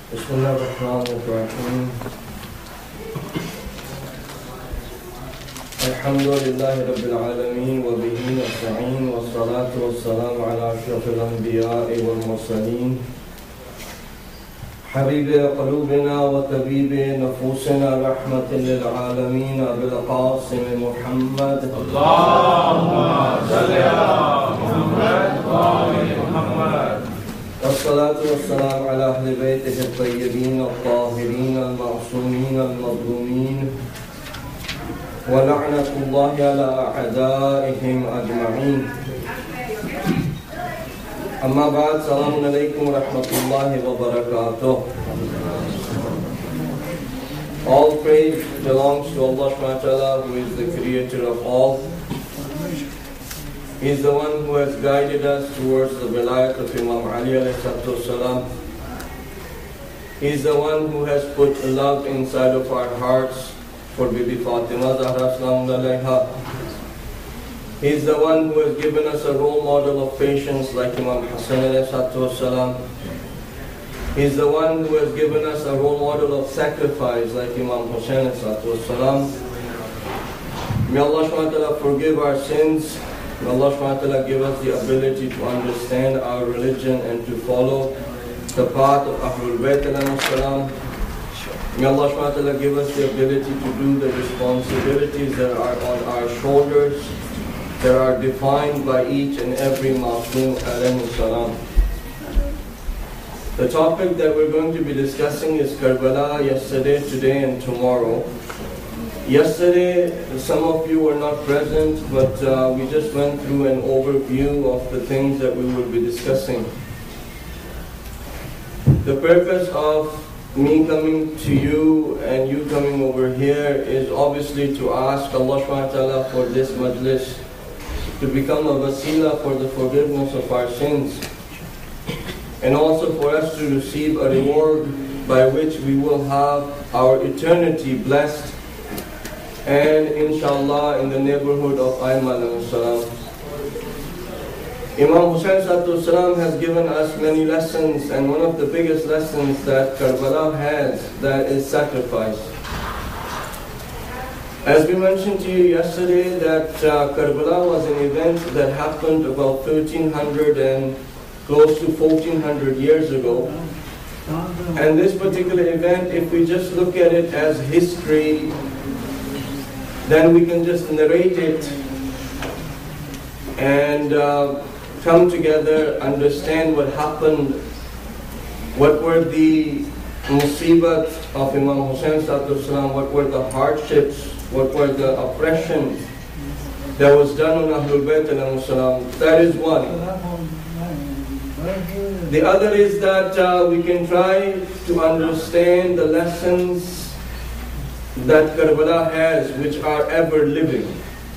بسم الله الرحمن الرحيم الحمد لله رب العالمين وبه نستعين والصلاة والسلام على أشرف الأنبياء والمرسلين حبيب قلوبنا وطبيب نفوسنا رحمة للعالمين أبي القاسم محمد اللهم صل على محمد وآل محمد والصلاة والسلام على أهل بيته الطيبين الطاهرين المعصومين المظلومين ولعنة الله على أعدائهم أجمعين. أما بعد، السلام عليكم ورحمة الله وبركاته. All praise belongs to Allah subhanahu wa ta'ala, who is the creator of all. He is the one who has guided us towards the wilayat of Imam Ali alayhi salam. He is the one who has put love inside of our hearts for Bibi Fatima Zahra salam alayha. He is the one who has given us a role model of patience like Imam Hassan alayhi salam. He is the one who has given us a role model of sacrifice like Imam Hussain alayhi salam. May Allah subhanahu wa ta'ala forgive our sins. May Allah subhanahu wa ta'ala give us the ability to understand our religion and to follow the path of Ahlul Bayt alayhi salam. May Allah subhanahu wa ta'ala give us the ability to do the responsibilities that are on our shoulders, that are defined by each and every Masoom alayhi salam. The topic that we're going to be discussing is Karbala, yesterday, today and tomorrow. Yesterday, some of you were not present, but we just went through an overview of the things that we will be discussing. The purpose of me coming to you and you coming over here is obviously to ask Allah subhanahu wa ta'ala for this majlis to become a wasila for the forgiveness of our sins, and also for us to receive a reward by which we will have our eternity blessed, and inshallah in the neighborhood of Ayman alayhi salam. Imam Hussain salam has given us many lessons, and one of the biggest lessons that Karbala has, that is sacrifice. As we mentioned to you yesterday, that Karbala was an event that happened about 1300 and close to 1400 years ago. And this particular event, if we just look at it as history, then we can just narrate it and come together, understand what happened, what were the musibat of Imam Hussain salam, what were the hardships, what were the oppression that was done on Ahlul Bayt alayhi salam. That is one. The other is that we can try to understand the lessons that Karbala has, which are ever living.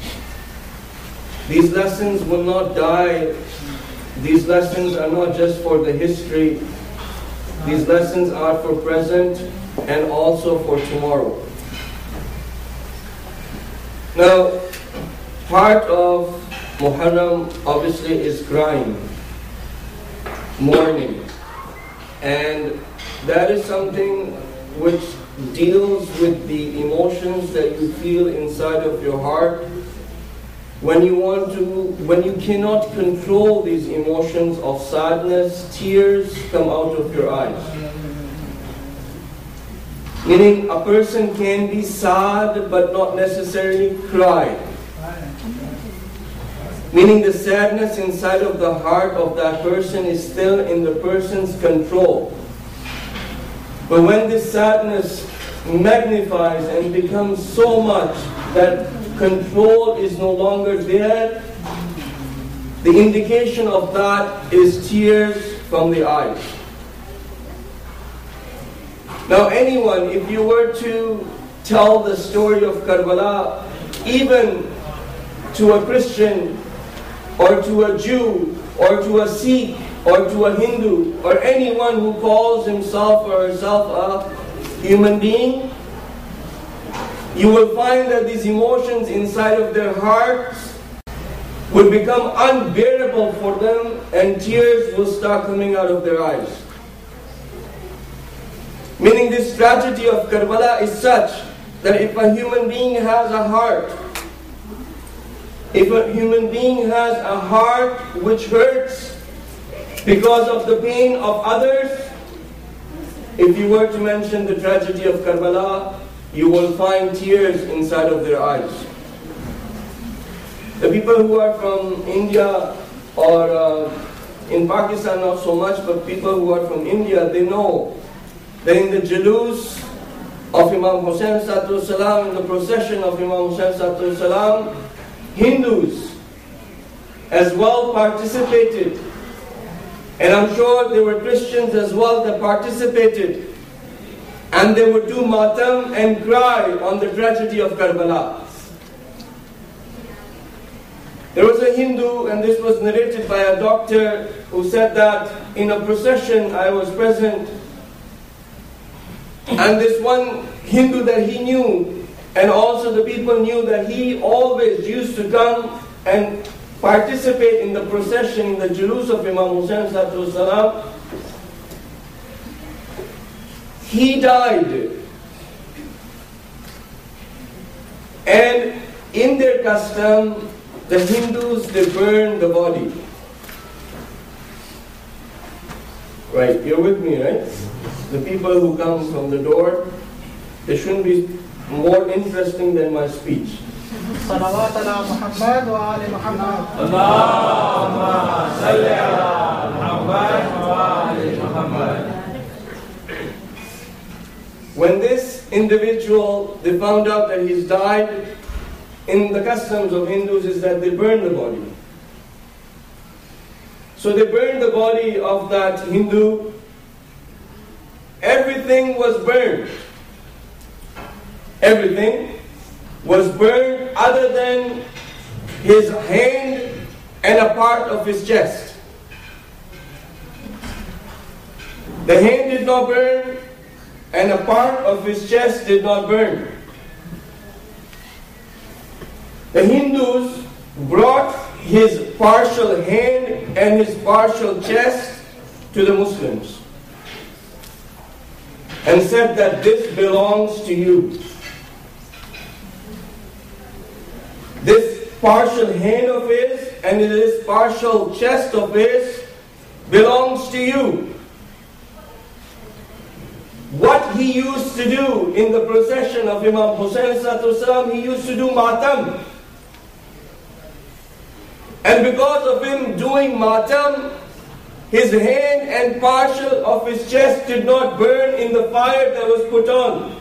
These lessons will not die. These lessons are not just for the history. These lessons are for present and also for tomorrow. Now, part of Muharram obviously is crying, mourning, and that is something which deals with the emotions that you feel inside of your heart when you cannot control these emotions of sadness, tears come out of your eyes. Meaning a person can be sad but not necessarily cry. Meaning the sadness inside of the heart of that person is still in the person's control. But when this sadness magnifies and becomes so much that control is no longer there, the indication of that is tears from the eyes. Now anyone, if you were to tell the story of Karbala, even to a Christian, or to a Jew, or to a Sikh, or to a Hindu, or anyone who calls himself or herself a human being, you will find that these emotions inside of their hearts will become unbearable for them, and tears will start coming out of their eyes. Meaning this tragedy of Karbala is such that if a human being has a heart, if a human being has a heart which hurts because of the pain of others, if you were to mention the tragedy of Karbala, you will find tears inside of their eyes. The people who are from India or in Pakistan not so much, but people who are from India, they know that in the Jalus of Imam Hussain Sallallahu Alaihi Wasallam, in the procession of Imam Hussain Sallallahu Alaihi Wasallam, Hindus as well participated. And I'm sure there were Christians as well that participated. And they would do matam and cry on the tragedy of Karbala. There was a Hindu, and this was narrated by a doctor, who said that in a procession I was present, and this one Hindu that he knew, and also the people knew that he always used to come and participate in the procession, in the Julus of Imam Hussain Sallallahu Alaihi Wasallam. He died. And in their custom, the Hindus, they burn the body. Right, you're with me, right? The people who come from the door, they shouldn't be more interesting than my speech. صلوات على محمد وآل محمد. اللهم صل على محمد وآل محمد. When this individual, they found out that he's died, in the customs of Hindus is that they burn the body. So they burned the body of that Hindu. Everything was burned. Everything was burned other than his hand and a part of his chest. The hand did not burn, and a part of his chest did not burn. The Hindus brought his partial hand and his partial chest to the Muslims and said that this belongs to you. This partial hand of his and this partial chest of his belongs to you. What he used to do in the procession of Imam Hussain Sallallahu Alaihi Wasallam, he used to do matam. And because of him doing matam, his hand and partial of his chest did not burn in the fire that was put on.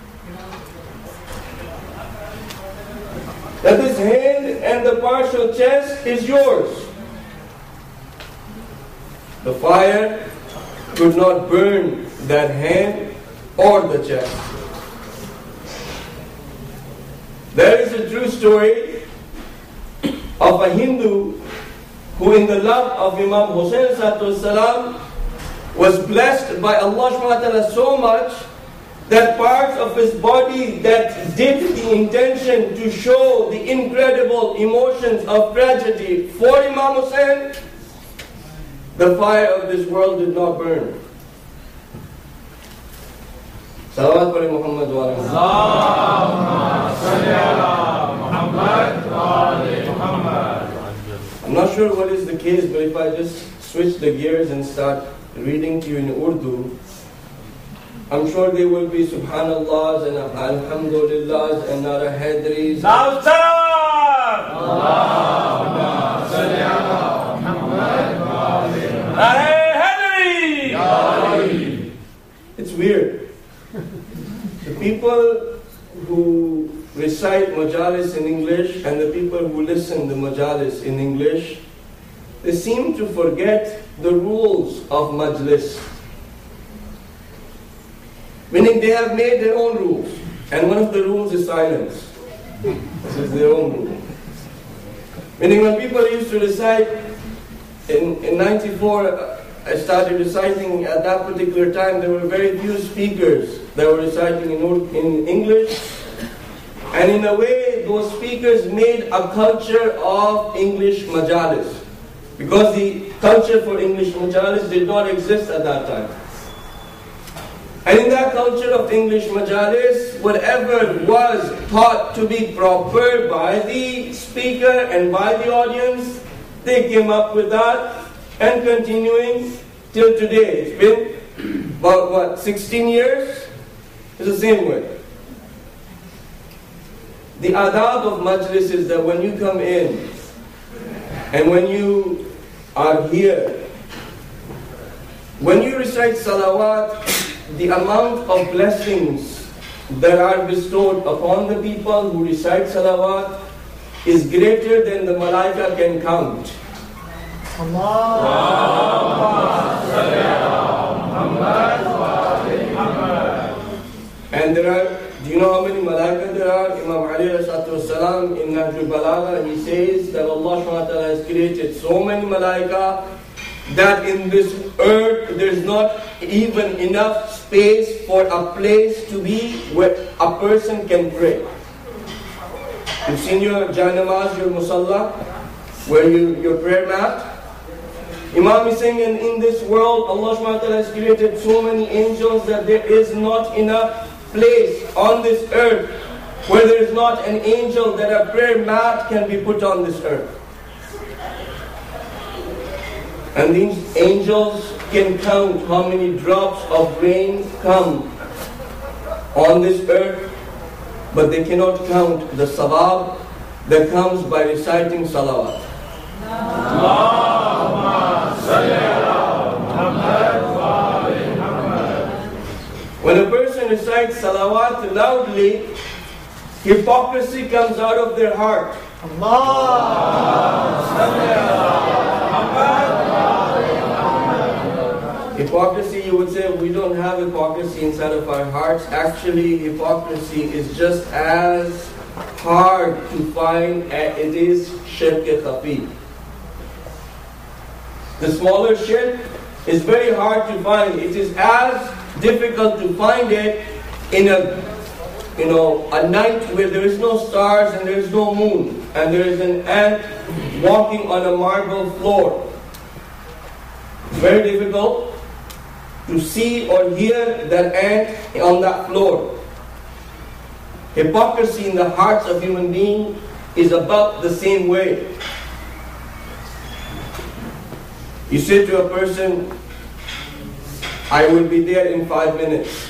That this hand and the partial chest is yours. The fire could not burn that hand or the chest. There is a true story of a Hindu who in the love of Imam Hussain Sallallahu Alaihi Wasallam was blessed by Allah Subhanahu wa Ta'ala so much that parts of his body that did the intention to show the incredible emotions of tragedy for Imam Hussain, the fire of this world did not burn. Salawat ala Muhammad wa ala Allahumma salli ala Muhammad wa ala Muhammad. I'm not sure what is the case, but if I just switch the gears and start reading to you in Urdu, I'm sure there will be Subhanallahs and Alhamdulillahs and Nara Haidris. Now start! Allahumma salli ala Muhammad wa ala Haidri. It's weird. The people who recite majalis in English and the people who listen to majalis in English, they seem to forget the rules of majlis. Meaning they have made their own rules. And one of the rules is silence. This is their own rule. Meaning when people used to recite, in 94, I started reciting. At that particular time, there were very few speakers that were reciting in English. And in a way, those speakers made a culture of English majalis. Because the culture for English majalis did not exist at that time. And in that culture of English majalis, whatever was thought to be proper by the speaker and by the audience, they came up with that, and continuing till today. It's been about 16 years? It's the same way. The adab of majlis is that when you come in, and when you are here, when you recite salawat, the amount of blessings that are bestowed upon the people who recite salawat is greater than the malaika can count. And there are, do you know how many malaika there are? Imam Ali salam in Nahjul Balagha, he says that Allah subhanahu wa ta'ala has created so many malaika that in this earth there's not even enough space for a place to be where a person can pray. You've seen your janamaz, your musalla, where your prayer mat. Imam is saying, and in this world Allah subhanahu wa ta'ala has created so many angels that there is not enough place on this earth where there is not an angel that a prayer mat can be put on this earth. And these angels can count how many drops of rain come on this earth, but they cannot count the sawab that comes by reciting salawat. When a person recites salawat loudly, hypocrisy comes out of their heart. Hypocrisy, you would say, we don't have hypocrisy inside of our hearts. Actually, hypocrisy is just as hard to find as it is shirk khafi. The smaller shirk is very hard to find. It is as difficult to find it in a night where there is no stars and there is no moon, and there is an ant walking on a marble floor. It's very difficult to see or hear that ant on that floor. Hypocrisy in the hearts of human beings is about the same way. You say to a person, I will be there in 5 minutes.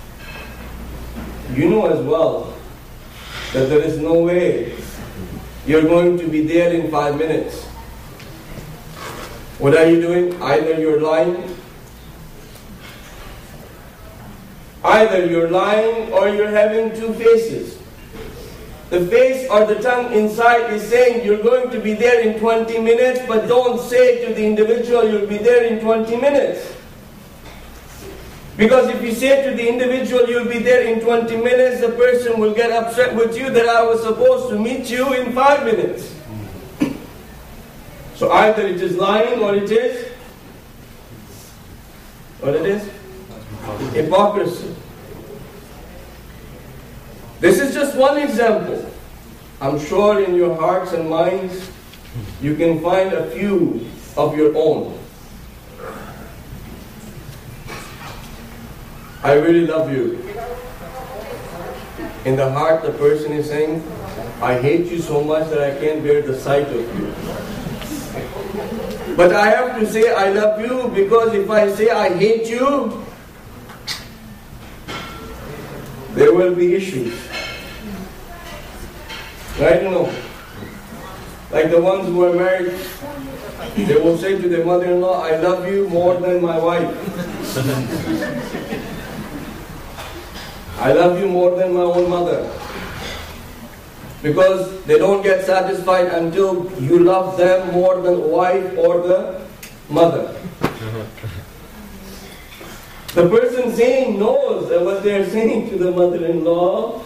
You know as well that there is no way you're going to be there in 5 minutes. What are you doing? Either you're lying or you're having two faces. The face or the tongue inside is saying you're going to be there in 20 minutes, but don't say to the individual you'll be there in 20 minutes. Because if you say to the individual you'll be there in 20 minutes, the person will get upset with you that I was supposed to meet you in 5 minutes. So either it is lying or it is hypocrisy. This is just one example. I'm sure in your hearts and minds you can find a few of your own. I really love you. In the heart the person is saying, I hate you so much that I can't bear the sight of you. But I have to say I love you, because if I say I hate you, there will be issues. Right? You know, like the ones who are married, they will say to their mother-in-law, I love you more than my wife. I love you more than my own mother. Because they don't get satisfied until you love them more than the wife or the mother. The person saying knows that what they are saying to the mother-in-law,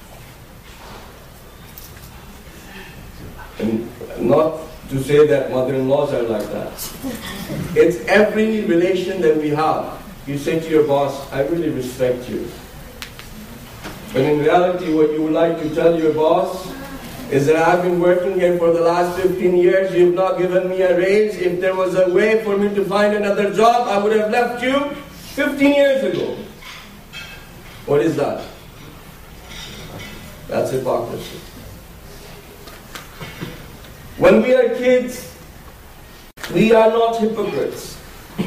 and not to say that mother-in-laws are like that. It's every relation that we have. You say to your boss, I really respect you. But in reality, what you would like to tell your boss is that I've been working here for the last 15 years, you've not given me a raise. If there was a way for me to find another job, I would have left you 15 years ago. What is that? That's hypocrisy. When we are kids, we are not hypocrites.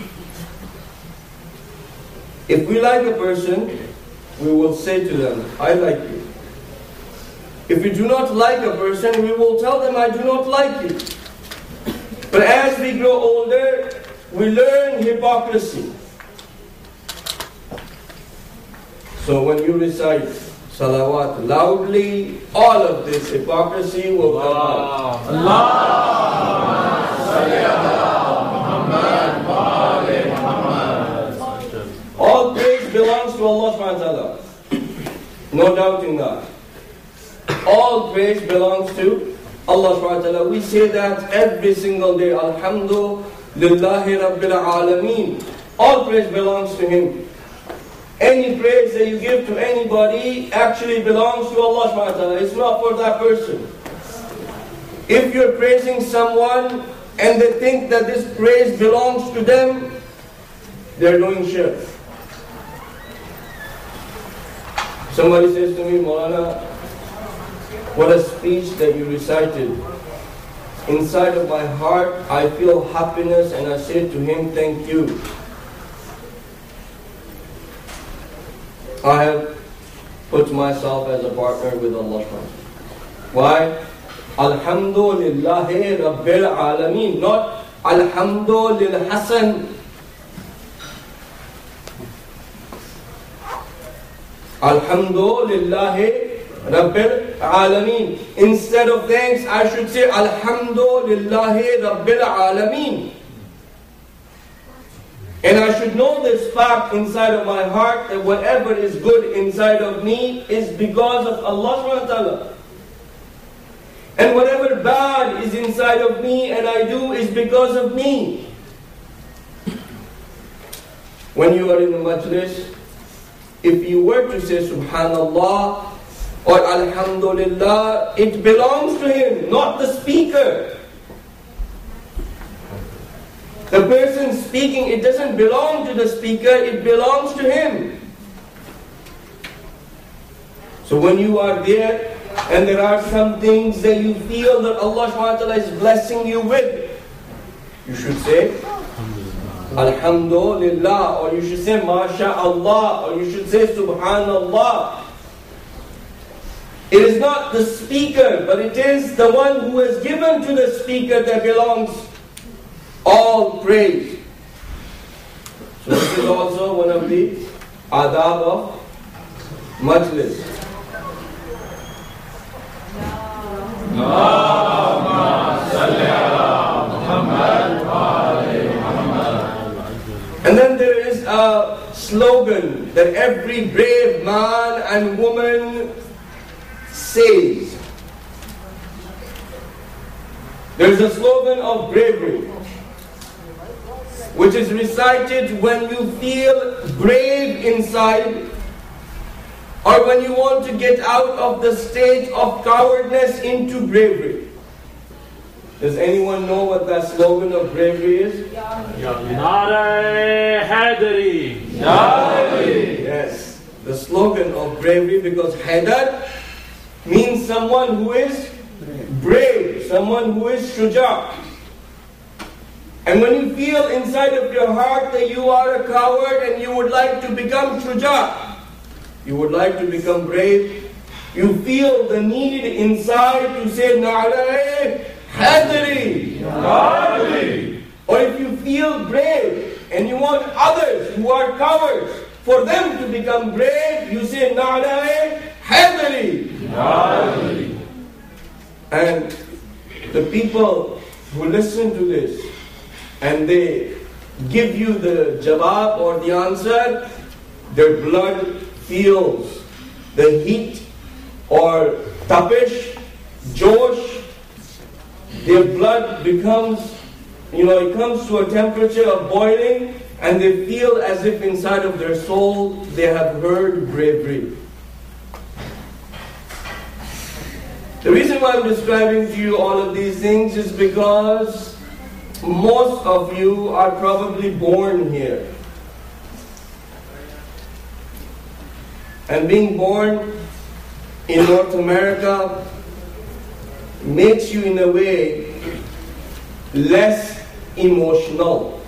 If we like a person, we will say to them, I like you. If we do not like a person, we will tell them, I do not like you. But as we grow older, we learn hypocrisy. So when you recite salawat loudly, all of this hypocrisy will come out. All praise belongs to Allah subhanahu wa ta'ala. No doubting that. All praise belongs to Allah subhanahu wa ta'ala. We say that every single day. Alhamdulillahi Rabbil Alameen. All praise belongs to Him. Any praise that you give to anybody actually belongs to Allah subhanahu wa ta'ala. It's not for that person. If you're praising someone and they think that this praise belongs to them, they're doing shirk. Somebody says to me, Maulana, what a speech that you recited. Inside of my heart, I feel happiness, and I say to him, thank you. I have put myself as a partner with Allah. Why? Alhamdulillahi Rabbil Alameen, not Alhamdulillah Hasan. Alhamdulillahi Rabbil Alameen. Instead of thanks, I should say Alhamdulillahi Rabbil Alameen. And I should know this fact inside of my heart, that whatever is good inside of me is because of Allah subhanahu wa ta'ala. And whatever bad is inside of me and I do is because of me. When you are in the majlis, if you were to say Subhanallah or Alhamdulillah, it belongs to him, not the speaker. The person speaking, it doesn't belong to the speaker, it belongs to him. So when you are there and there are some things that you feel that Allah subhanahu wa ta'ala is blessing you with, you should say Alhamdulillah, or you should say MashaAllah, or you should say Subhanallah. It is not the speaker, but it is the one who has given to the speaker that belongs all praise. So this is also one of the adab of majlis. And then there is a slogan that every brave man and woman says. There is a slogan of bravery, which is recited when you feel brave inside, or when you want to get out of the state of cowardness into bravery. Does anyone know what that slogan of bravery is? Nare Haidari. Yes, the slogan of bravery, because Haidar means someone who is brave, someone who is shuja'. And when you feel inside of your heart that you are a coward and you would like to become shuja', you would like to become brave, you feel the need inside to say Na'alai Hadri. Or if you feel brave and you want others who are cowards for them to become brave, you say Na'alai Hadri. And the people who listen to this and they give you the jawab or the answer, their blood feels the heat or tapish, josh. Their blood becomes, it comes to a temperature of boiling, and they feel as if inside of their soul they have heard bravery. The reason why I'm describing to you all of these things is because most of you are probably born here. And being born in North America makes you in a way less emotional,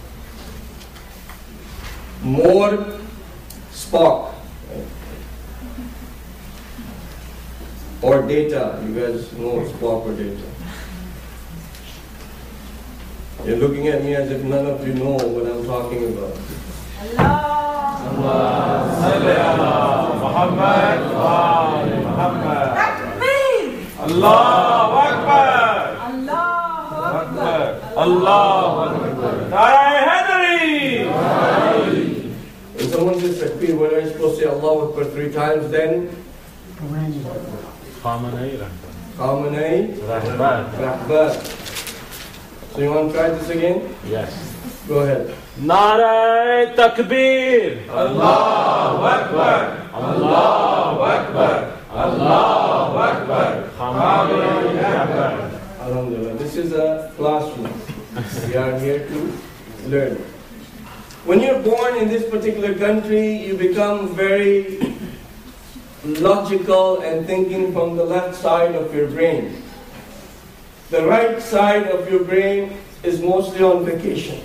more Spock, or Data. You guys know Spock or Data. You're looking at me as if none of you know what I'm talking about. اللهم صل على محمد وآل محمد. تكبير. الله أكبر. الله أكبر. الله أكبر. نعرہ حیدری. When someone says takbir, when are you supposed to say Allahu Akbar 3 times then? Khamenei Rahbar. So you want to try this again? Yes. Go ahead. Nare takbir. Allahu Akbar. Allahu Akbar. Allahu Akbar. Khamenei Rahbar. Alhamdulillah. This is a classroom. We are here to learn. When you're born in this particular country, you become very logical and thinking from the left side of your brain. The right side of your brain is mostly on vacation.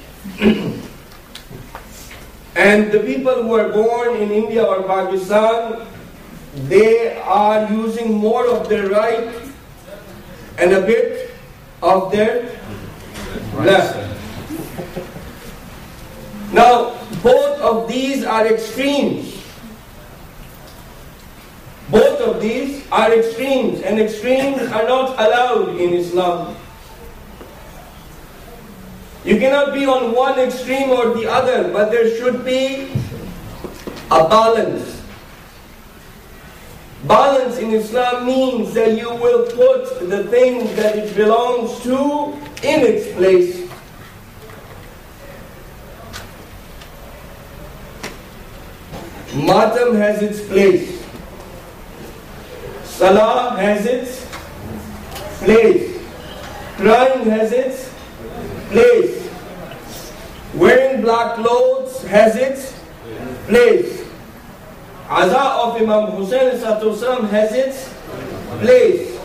And the people who are born in India or Pakistan, they are using more of their right and a bit of their left. Now, both of these are extremes. Both of these are extremes, and extremes are not allowed in Islam. You cannot be on one extreme or the other, but there should be a balance. Balance in Islam means that you will put the thing that it belongs to in its place. Matam has its place. Salah has its place. Crying has its place. Wearing black clothes has its place. Aza of Imam Hussain has its place.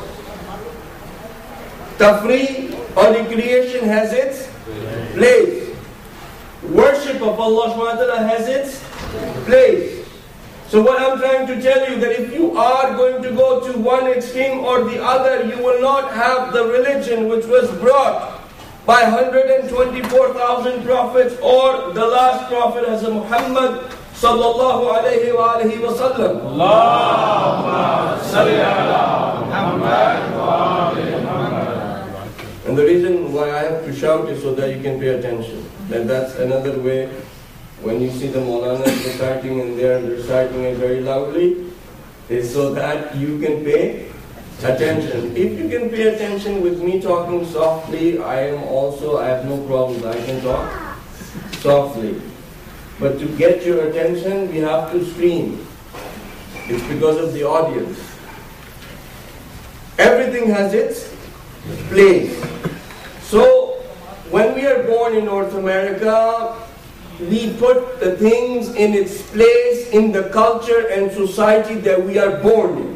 Tafri or recreation has its place. Worship of Allah subhanahu wa ta'ala has its place. So what I'm trying to tell you, that if you are going to go to one extreme or the other, you will not have the religion which was brought by 124,000 prophets, or the last prophet as a Muhammad sallallahu alayhi wa alihi wa sallam. Allahumma salli ala Muhammad wa ali Muhammad. And the reason why I have to shout is so that you can pay attention. And that's another way. When you see the Maulanas reciting and they are reciting it very loudly, is so that you can pay attention. If you can pay attention with me talking softly, I have no problem. I can talk softly. But to get your attention, we have to scream. It's because of the audience. Everything has its place. So, when we are born in North America, we put the things in its place in the culture and society that we are born in.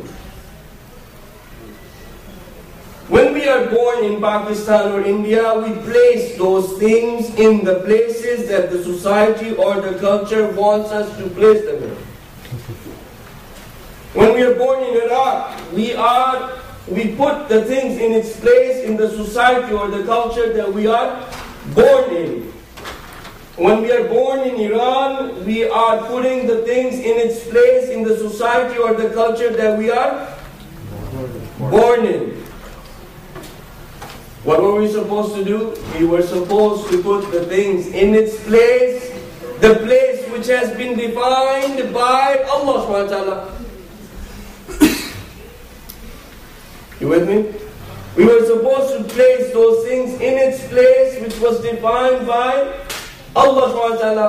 When we are born in Pakistan or India, we place those things in the places that the society or the culture wants us to place them in. When we are born in Iraq, we put the things in its place in the society or the culture that we are born in. When we are born in Iran, we are putting the things in its place in the society or the culture that we are born in. What were we supposed to do? We were supposed to put the things in its place, the place which has been defined by Allah subhanahu wa ta'ala. You with me? We were supposed to place those things in its place which was defined by Allah subhanahu wa ta'ala.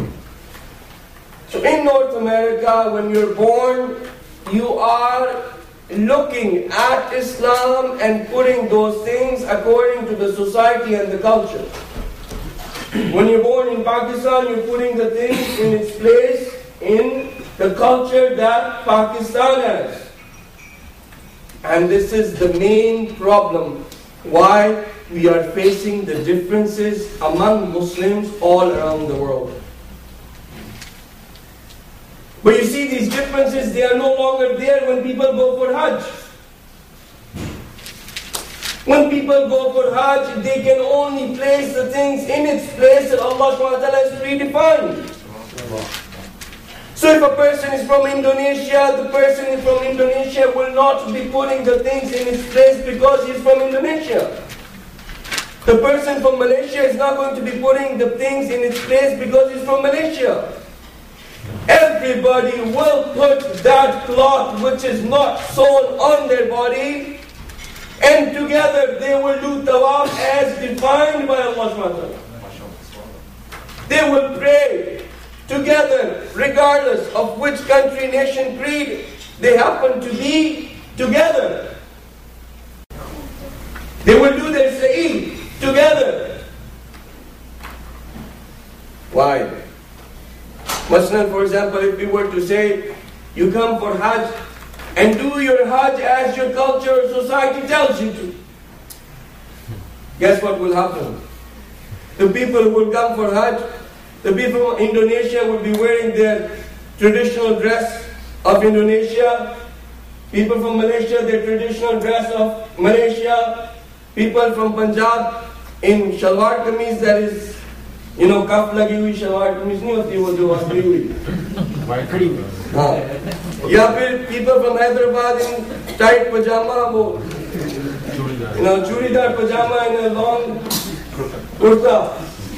So in North America, when you're born, you are looking at Islam and putting those things according to the society and the culture. When you're born in Pakistan, you're putting the things in its place in the culture that Pakistan has. And this is the main problem why we are facing the differences among Muslims all around the world. But you see, these differences, they are no longer there when people go for Hajj. When people go for Hajj, they can only place the things in its place that Allah subhanahu wa ta'ala has predefined. So if a person is from Indonesia, the person from Indonesia will not be putting the things in its place because he's from Indonesia. The person from Malaysia is not going to be putting the things in its place because he's from Malaysia. Everybody will put that cloth which is not sewn on their body, and together they will do tawaf as defined by Allah subhanahu wa ta'ala. They will pray together regardless of which country, nation, creed they happen to be together. They will do their sa'i together. Why? Maslan, for example, if we were to say, you come for Hajj and do your Hajj as your culture or society tells you to, guess what will happen? The people who will come for Hajj, the people from Indonesia will be wearing their traditional dress of Indonesia, people from Malaysia, their traditional dress of Malaysia, people from Punjab in shalwar kameez, that is, कफ लगी हुई सलवार कमीज नहीं होती वो जो वाकई हुई हाँ या फिर people from Hyderabad in tight pajama वो churidar pajama and a long kurta,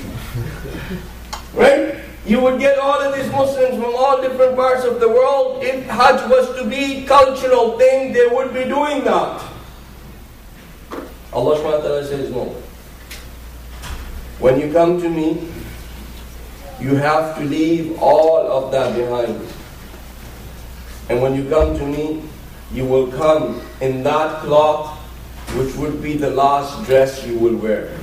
right? You would get all of these Muslims from all different parts of the world. If Hajj was to be a cultural thing, they would be doing that. Allah subhanahu wa ta'ala says no. When you come to me, you have to leave all of that behind. And when you come to me, you will come in that cloth which would be the last dress you will wear.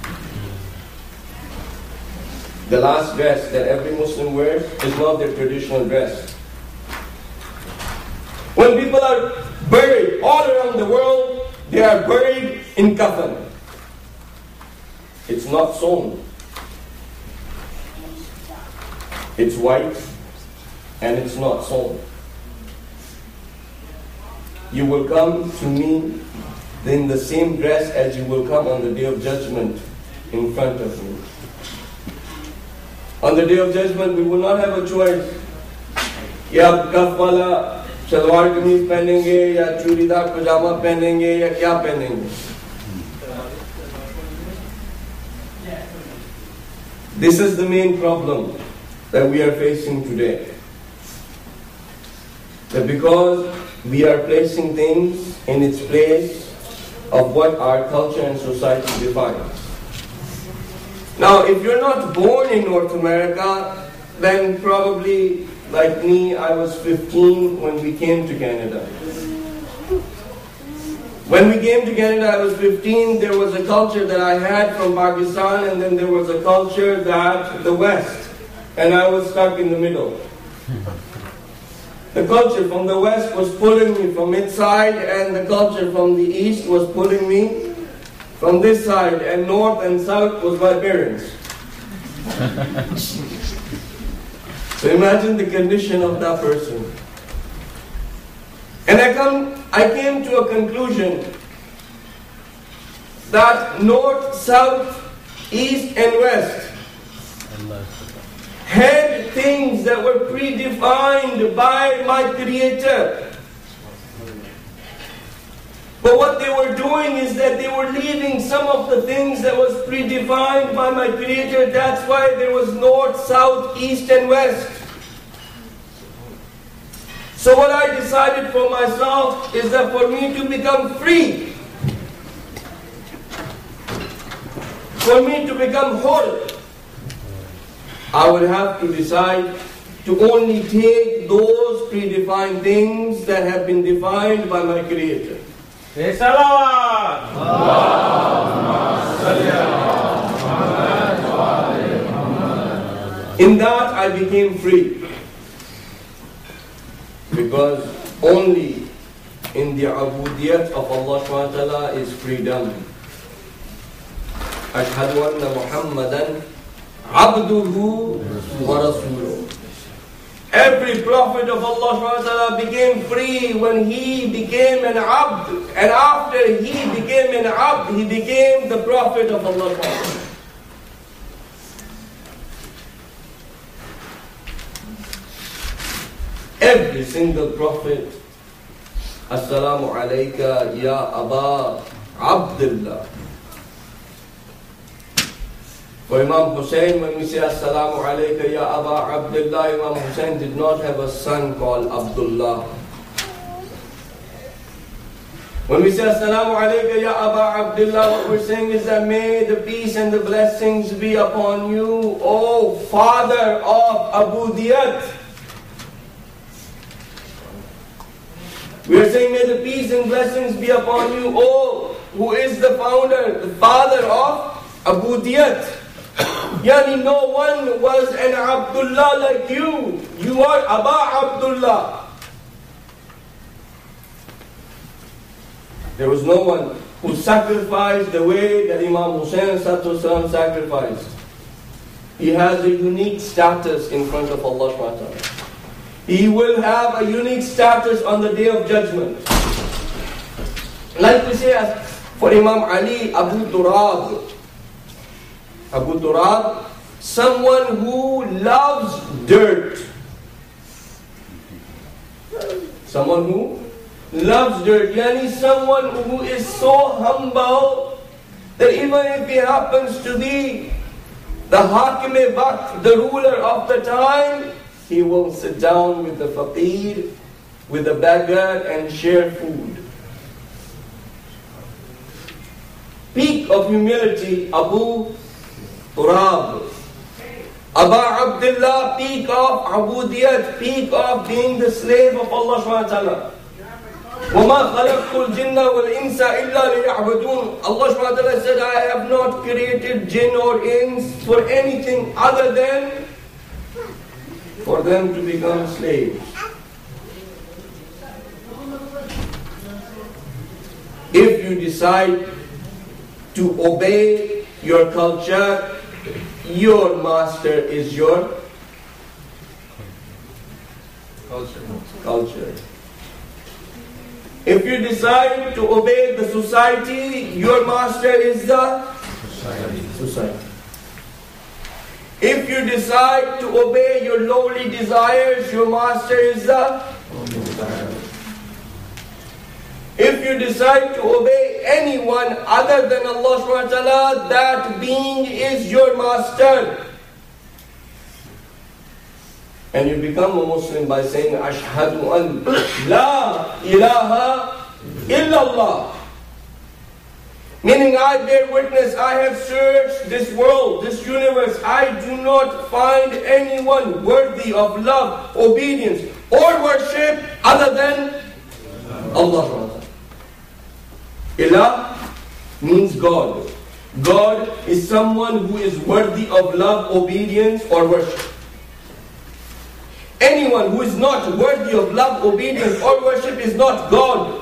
The last dress that every Muslim wears is not their traditional dress. When people are buried all around the world, they are buried in kafan. It's not sewn. It's white and it's not sewn. You will come to me in the same dress as you will come on the Day of Judgment in front of me. On the Day of Judgment, we will not have a choice. या कफ वाला शलवार कमीज पहनेंगे या चूड़ीदार पजामा पहनेंगे या क्या पहनेंगे. This is the main problem that we are facing today. That because we are placing things in its place of what our culture and society defines. Now, if you're not born in North America, then probably, like me, I was 15 when we came to Canada. When we came to Canada, I was 15, there was a culture that I had from Pakistan, and then there was a culture that the West, and I was stuck in the middle. The culture from the West was pulling me from its side, and the culture from the East was pulling me from this side, and North and South was my parents. So imagine the condition of that person. And I came to a conclusion that North, South, East and West had things that were predefined by my Creator. But what they were doing is that they were leaving some of the things that was predefined by my Creator. That's why there was North, South, East and West. So what I decided for myself is that for me to become free, for me to become whole, I would have to decide to only take those predefined things that have been defined by my Creator. In that I became free. Because only in the ubudiyat of Allah subhanahu wa ta'ala is freedom. Ashhadu anna Muhammadan abduhu wa rasuluh. Every prophet of Allah subhanahu wa ta'ala became free when he became an abd. And after he became an abd, he became the prophet of Allah subhanahu wa ta'ala. Every single prophet, Assalamu alayka ya Aba Abdullah. For Imam Hussein, when we say Assalamu alayka ya Aba Abdullah, Imam Hussein did not have a son called Abdullah. When we say Assalamu alayka ya Aba Abdullah, what we're saying is that may the peace and the blessings be upon you, O father of Abudiyat. We are saying, may the peace and blessings be upon you, O who is the founder, the father of Abudiyat. Yani no one was an Abdullah like you. You are Aba Abdullah. There was no one who sacrificed the way that Imam Hussein sacrificed. He has a unique status in front of Allah subhanahu wa ta'ala. He will have a unique status on the Day of Judgment. Like we say for Imam Ali, Abu Turab. Abu Turab, someone who loves dirt. Someone who loves dirt. Yani someone who is so humble that even if he happens to be the Hakim-e-Waqt, the ruler of the time, he will sit down with the faqir, with the beggar and share food. Peak of humility, Abu Turab. Aba Abdullah, peak of Abudiyat, peak of being the slave of Allah subhanahu wa ta'ala. وَمَا خَلَقْتُ الْجِنَّ وَالْإِنسَ إِلَّا لِيَعْبُدُونَ. Allah subhanahu wa ta'ala said, I have not created jinn or ins for anything other than for them to become slaves. If you decide to obey your culture, your master is your culture. If you decide to obey the society, your master is the society. If you decide to obey your lowly desires, your master is the desire. If you decide to obey anyone other than Allah subhanahu wa ta'ala, that being is your master. And you become a Muslim by saying, Ashhadu an la ilaha illallah. Meaning, I bear witness, I have searched this world, this universe. I do not find anyone worthy of love, obedience, or worship other than Allah. Ilah means God. God is someone who is worthy of love, obedience, or worship. Anyone who is not worthy of love, obedience, or worship is not God.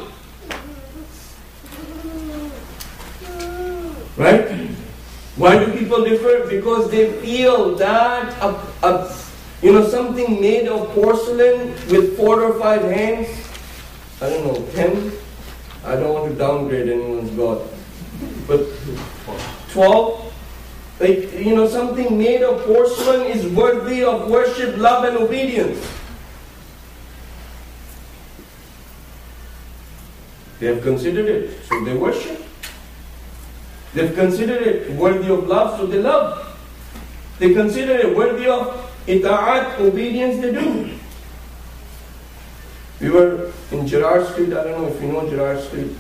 Right? Why do people differ? Because they feel that something made of porcelain with 4 or 5 hands, 10, I don't want to downgrade anyone's God, but 12, something made of porcelain is worthy of worship, love and obedience. They have considered it, so they worship. They've considered it worthy of love, so they love. They consider it worthy of ita'at, obedience, they do. We were in Gerrard Street, I don't know if you know Gerrard Street.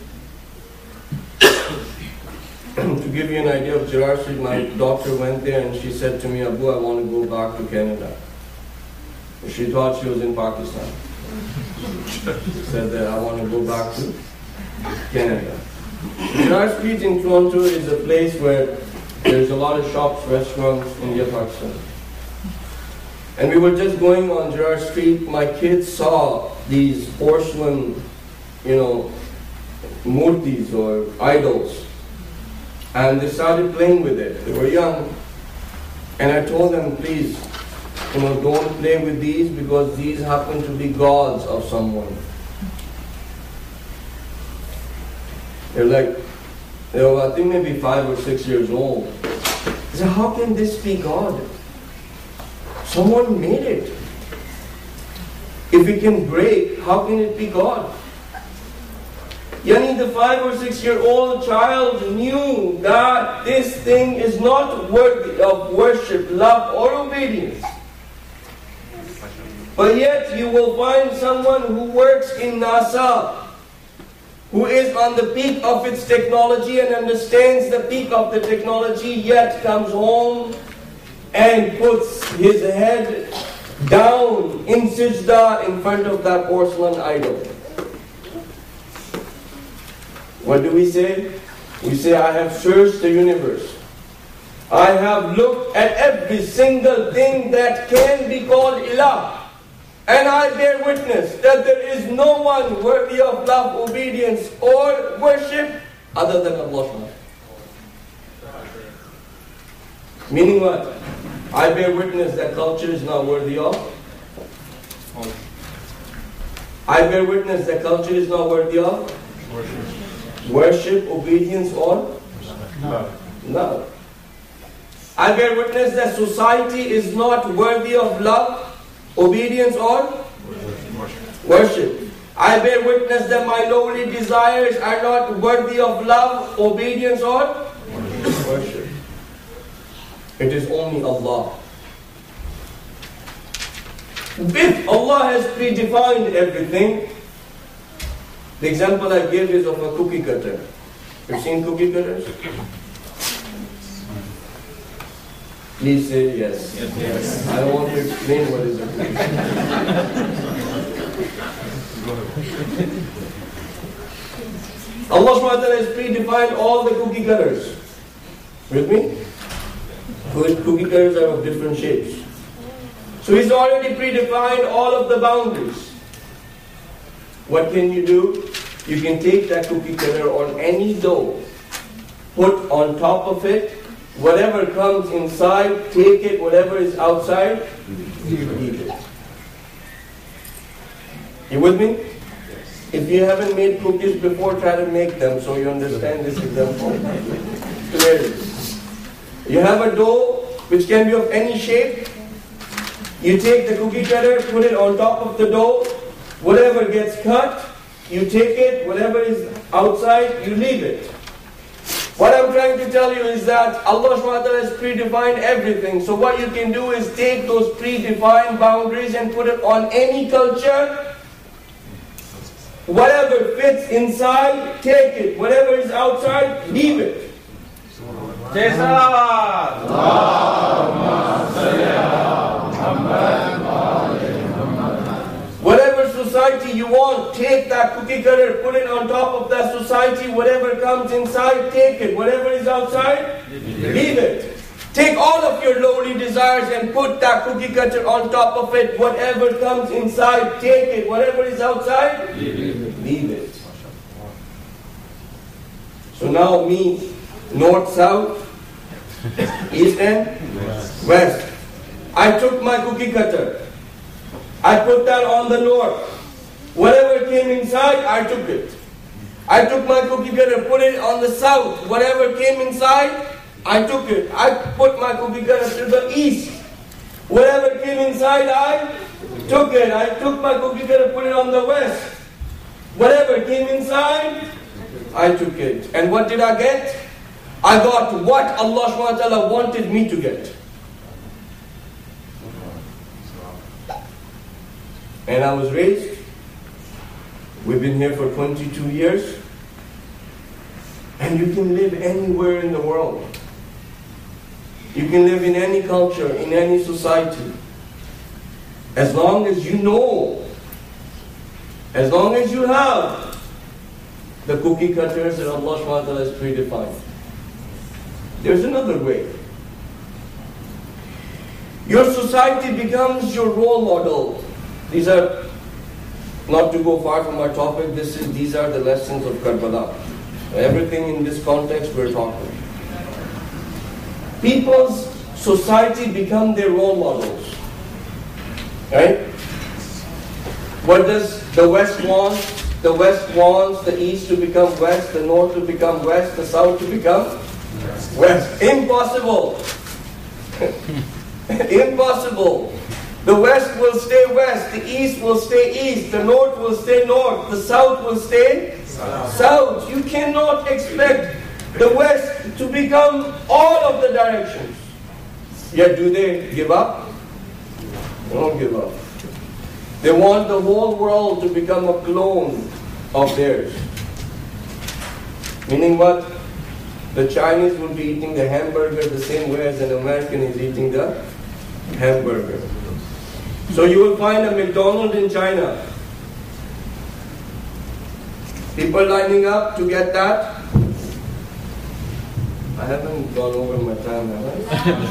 To give you an idea of Gerrard Street, my daughter went there and she said to me, Abu, I want to go back to Canada. She thought she was in Pakistan. She said that I want to go back to Canada. Gerrard Street in Toronto is a place where there's a lot of shops, restaurants, India, Pakistan. And we were just going on Gerard Street. My kids saw these porcelain, murtis or idols. And they started playing with it. They were young. And I told them, please, don't play with these because these happen to be gods of someone. They were I think maybe 5 or 6 years old. I said, how can this be God? Someone made it. If it can break, how can it be God? Yani the 5 or 6 year old child knew that this thing is not worthy of worship, love or obedience. But yet you will find someone who works in NASA, who is on the peak of its technology and understands the peak of the technology, yet comes home and puts his head down in sijda in front of that porcelain idol. What do we say? We say, I have searched the universe. I have looked at every single thing that can be called ilah. And I bear witness that there is no one worthy of love, obedience, or worship other than Allah. Meaning what? I bear witness that culture is not worthy of. I bear witness that culture is not worthy of. Worship, obedience, or love. I bear witness that society is not worthy of love, obedience, or worship. I bear witness that my lowly desires are not worthy of love, obedience, or worship. It is only Allah. If Allah has predefined everything, the example I gave is of a cookie cutter. You've seen cookie cutters? Please say yes. Yes. I don't want to explain what is a cookie cutter. Allah subhanahu wa ta'ala has predefined all the cookie cutters. With me? Cookie cutters are of different shapes. So He's already predefined all of the boundaries. What can you do? You can take that cookie cutter on any dough, put on top of it, whatever comes inside, take it, whatever is outside, eat it. You with me? If you haven't made cookies before, try to make them so you understand this example clearly. You have a dough which can be of any shape. You take the cookie cutter, put it on top of the dough. Whatever gets cut, you take it. Whatever is outside, you leave it. What I'm trying to tell you is that Allah subhanahu wa ta'ala has predefined everything. So what you can do is take those predefined boundaries and put it on any culture. Whatever fits inside, take it. Whatever is outside, leave it. Whatever society you want, take that cookie cutter, put it on top of that society. Whatever comes inside, take it. Whatever is outside, leave it. Take all of your lowly desires and put that cookie cutter on top of it. Whatever comes inside, take it. Whatever is outside, leave it. So now me, north, south, east and west. I took my cookie cutter. I put that on the north. Whatever came inside, I took it. I took my cookie cutter, put it on the south. Whatever came inside, I took it. I put my cookie cutter to the east. Whatever came inside, I took it. I took my cookie cutter, put it on the west. Whatever came inside, I took it. And what did I get? I got what Allah subhanahu wa ta'ala wanted me to get. And I was raised. We've been here for 22 years. And you can live anywhere in the world. You can live in any culture, in any society. As long as you know, as long as you have the cookie cutters that Allah subhanahu wa ta'ala has predefined. There's another way. Your society becomes your role model. These are, not to go far from our topic, these are the lessons of Karbala. Everything in this context we're talking. People's society become their role models. Right? What does the West want? The West wants the East to become West, the North to become West, the South to become West. Impossible. Impossible. The West will stay West, the East will stay East, the North will stay North, the South will stay South. You cannot expect the West to become all of the directions. Yet do they give up? They don't give up. They want the whole world to become a clone of theirs. Meaning what? The Chinese will be eating the hamburger the same way as an American is eating the hamburger. So you will find a McDonald's in China. People lining up to get that. I haven't gone over my time, have I?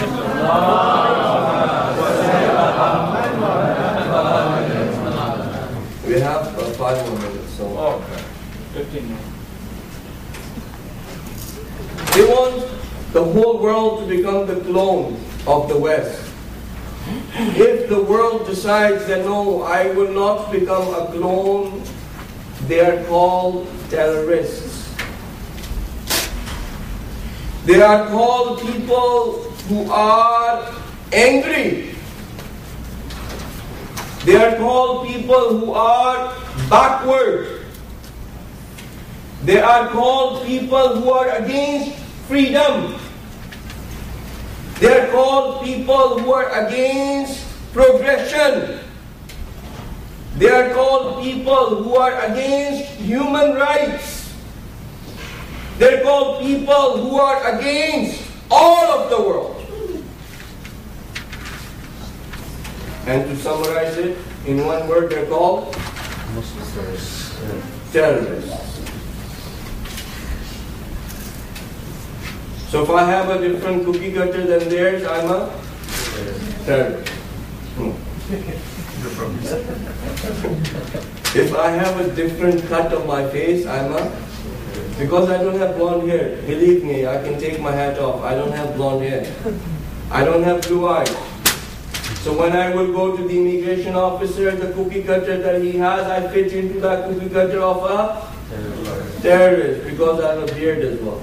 We have 5 more minutes. So. Okay. 15 minutes. They want the whole world to become the clone of the West. If the world decides that no, I will not become a clone, they are called terrorists. They are called people who are angry. They are called people who are backward. They are called people who are against freedom. They are called people who are against progression. They are called people who are against human rights. They are called people who are against all of the world. And to summarize it in one word, they are called terrorists. So if I have a different cookie cutter than theirs, I'm a terrorist. If I have a different cut of my face, because I don't have blonde hair. Believe me, I can take my hat off. I don't have blonde hair. I don't have blue eyes. So when I will go to the immigration officer, the cookie cutter that he has, I fit into that cookie cutter of a terrorist because I have a beard as well.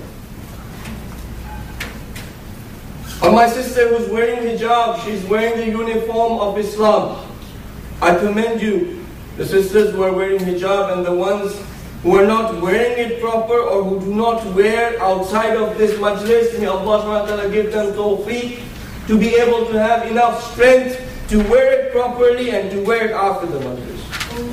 Or my sister who's wearing hijab, she's wearing the uniform of Islam. I commend you, the sisters who are wearing hijab and the ones who are not wearing it proper or who do not wear outside of this majlis. May Allah subhanahu wa ta'ala give them tawfiq to be able to have enough strength to wear it properly and to wear it after the majlis.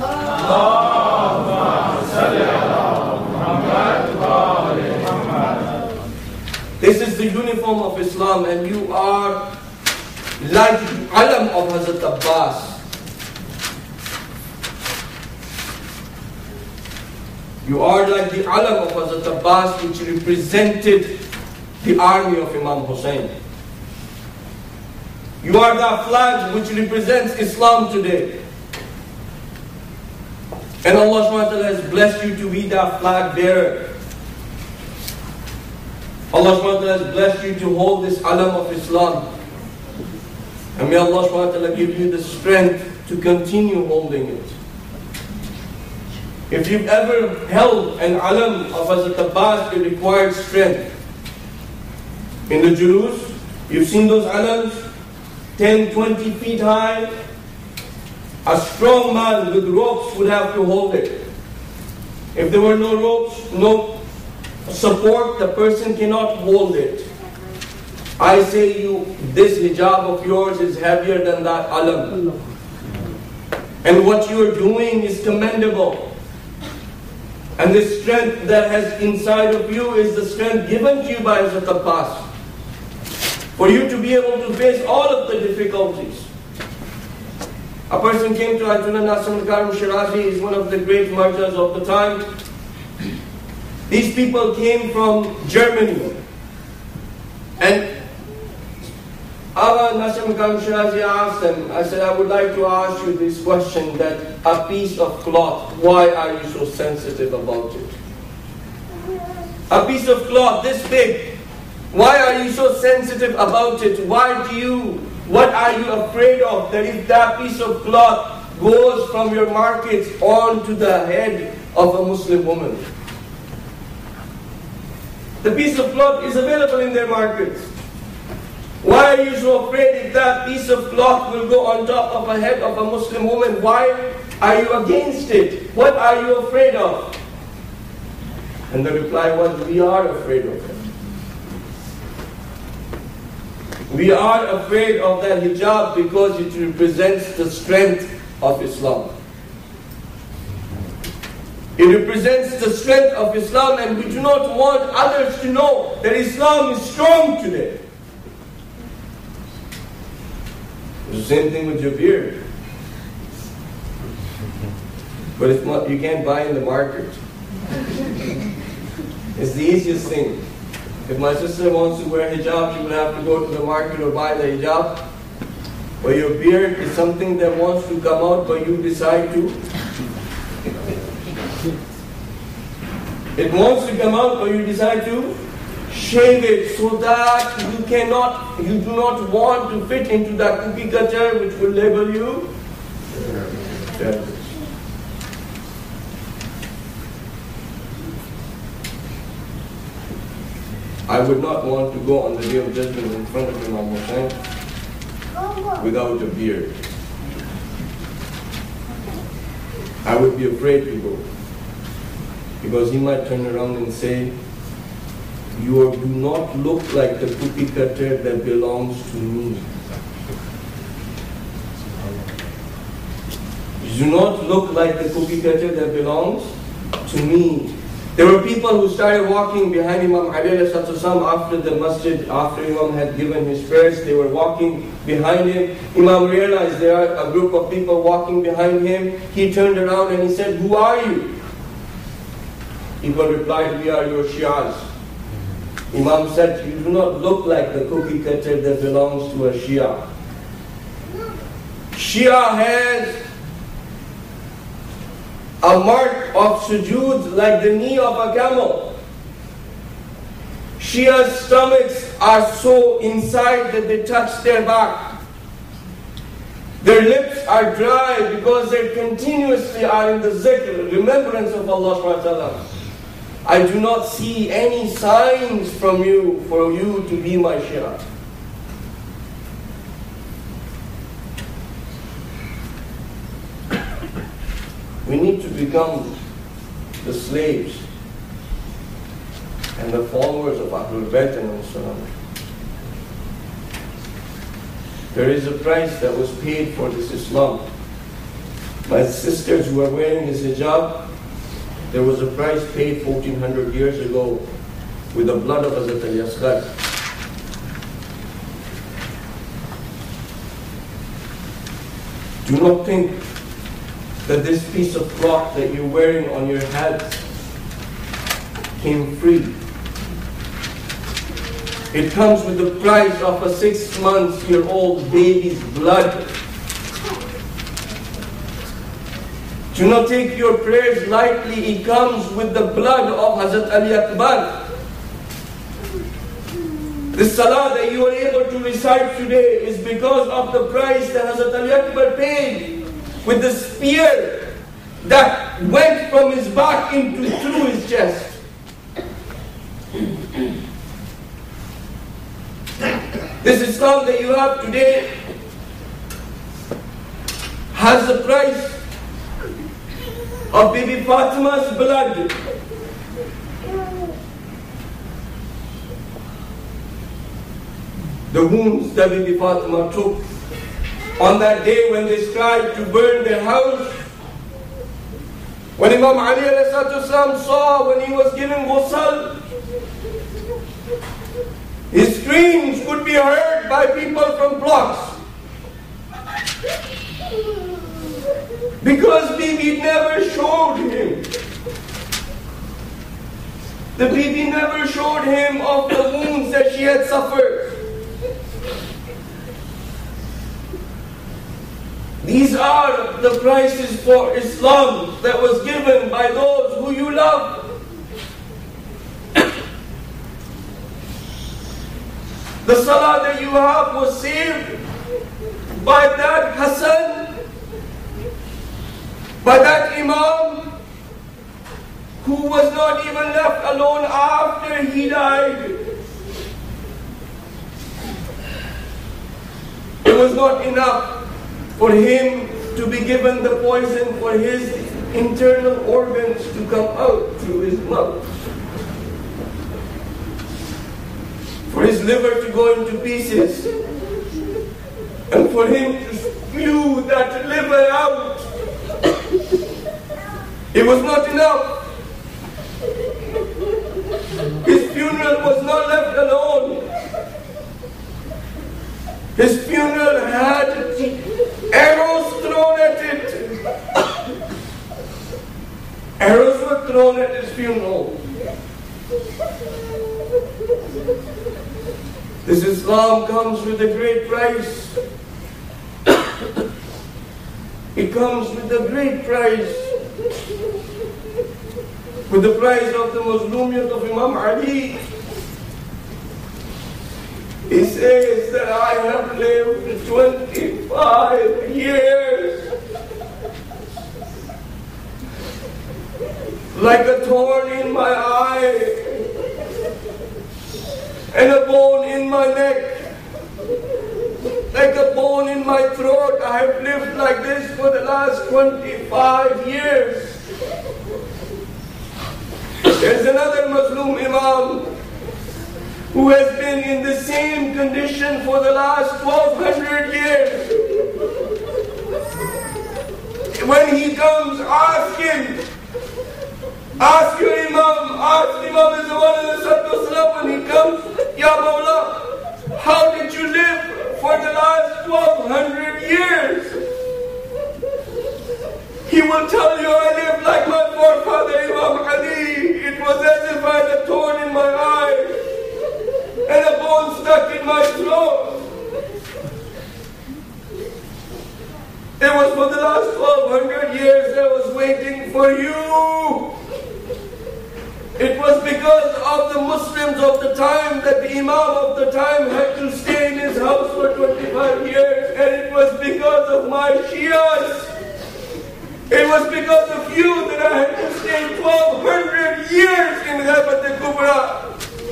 This is the uniform of Islam, and you are like the alam of Hazrat Abbas. You are like the alam of Hazrat Abbas, which represented the army of Imam Hussein. You are the flag which represents Islam today. And Allah subhanahu wa ta'ala has blessed you to be that flag bearer. Allah subhanahu wa ta'ala has blessed you to hold this alam of Islam. And may Allah subhanahu wa ta'ala give you the strength to continue holding it. If you've ever held an alam of Hazrat Abbas, it required strength. In the Julus, you've seen those alams, 10, 20 feet high. A strong man with ropes would have to hold it. If there were no ropes, no support, the person cannot hold it. I say you, this hijab of yours is heavier than that alam. And what you are doing is commendable. And the strength that has inside of you is the strength given to you by Hazrat Abbas. For you to be able to face all of the difficulties. A person came to Ayatollah Nasir al-Karim Shirazi, is one of the great martyrs of the time. These people came from Germany. And Aba Nasim Kamshazi asked them, I said, I would like to ask you this question, that a piece of cloth, why are you so sensitive about it? A piece of cloth this big, why are you so sensitive about it? What are you afraid of, that if that piece of cloth goes from your markets onto the head of a Muslim woman? The piece of cloth is available in their markets. Why are you so afraid if that piece of cloth will go on top of a head of a Muslim woman? Why are you against it? What are you afraid of? And the reply was, we are afraid of it. We are afraid of that hijab because it represents the strength of Islam. It represents the strength of Islam, and we do not want others to know that Islam is strong today. It's the same thing with your beard. But it's not, you can't buy in the market. It's the easiest thing. If my sister wants to wear hijab, she will have to go to the market or buy the hijab. But your beard is something that wants to come out, but you decide to. It wants to come out, but you decide to shave it so that you do not want to fit into that cookie cutter which will label you terrorist. I would not want to go on the day of judgment in front of Imam Hussain without a beard. I would be afraid to go, because he might turn around and say, you do not look like the cookie cutter that belongs to me. You do not look like the cookie cutter that belongs to me. There were people who started walking behind Imam Ali after the masjid, after Imam had given his prayers. They were walking behind him. Imam realized there are a group of people walking behind him. He turned around and he said, who are you? People replied, we are your Shias. Imam said, you do not look like the cookie cutter that belongs to a Shia. Shia has a mark of sujood like the knee of a camel. Shia's stomachs are so inside that they touch their back. Their lips are dry because they continuously are in the zikr, remembrance of Allah subhanahu wa ta'ala. I do not see any signs from you for you to be my Shia. We need to become the slaves and the followers of Ahlul Bayt and Salam. There is a price that was paid for this Islam. My sisters who are wearing this hijab, there was a price paid 1400 years ago with the blood of Hazrat al-Asghar. Do not think that this piece of cloth that you're wearing on your head came free. It comes with the price of a 6-month-old baby's blood. Do not take your prayers lightly. It comes with the blood of Hazrat Ali Akbar. The salah that you are able to recite today is because of the price that Hazrat Ali Akbar paid with the spear that went from his back through his chest. This Islam that you have today has the price of Bibi Fatima's blood. The wounds that Bibi Fatima took on that day when they tried to burn their house. When Imam Ali saw when he was giving ghusl, his screams could be heard by people from blocks. Because Bibi never showed him. The Bibi never showed him of the wounds that she had suffered. are the prices for Islam that was given by those who you love. The salah that you have was saved by that Hassan, by that Imam, who was not even left alone after he died. It was not enough for him to be given the poison for his internal organs to come out through his mouth, for his liver to go into pieces, and for him to spew that liver out. It was not enough. His funeral was not left alone. His funeral had arrows thrown at it. Arrows were thrown at his funeral. This Islam comes with a great price. It comes with a great price. With the price of the Mazlumiyat of Imam Ali. He says that I have lived 25 years like a thorn in my eye and a bone in my neck, like a bone in my throat. I have lived like this for the last 25 years. There's another Muslim Imam who has been in the same condition for the last 1200 years. When he comes, ask him. Ask your Imam. Ask Imam is the one in the Salam when he comes, Ya Mawla, how did you live for the last 1200 years? He will tell you, I lived like my forefather Imam Ali. It was as if I had a thorn in my eye and a bone stuck in my throat. It was for the last 1200 years I was waiting for you. It was because of the Muslims of the time that the Imam of the time had to stay in his house for 25 years, and it was because of my Shias. It was because of you that I had to stay 1200 years in Ghabat al-Kubra.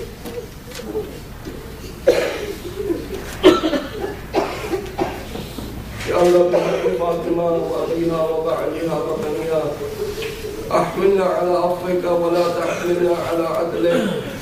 Ya Allah, bi Fatima wa abiha wa ba'liha wa baniha, ahmilna ala afwika wa la tahmilna ala adlik.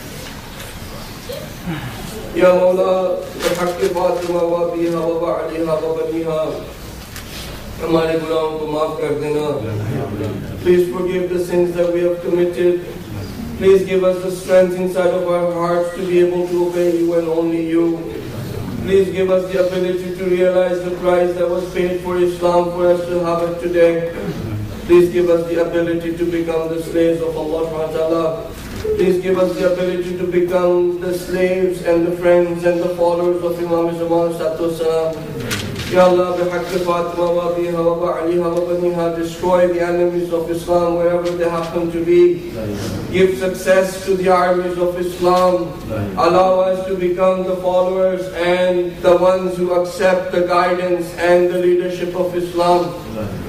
Ya Mawla, bi haqqi Fatima wa abiha wa ba'liha wa baniha, हमारे गुनाहों को माफ कर देना. Please forgive the sins that we have committed. Please give us the strength inside of our hearts to be able to obey you and only you. Please give us the ability to realize the price that was paid for Islam for us to have it today. Please give us the ability to become the slaves of Allah subhanahu wa ta'ala. Please give us the ability to become the slaves and the friends and the followers of Imam Zaman Sattu Salam. Ya Allah, bihaqqi Fatima wa abiha wa ba'liha wa baniha, destroy the enemies of Islam wherever they happen to be. Give success to the armies of Islam. Allow us to become the followers and the ones who accept the guidance and the leadership of Islam.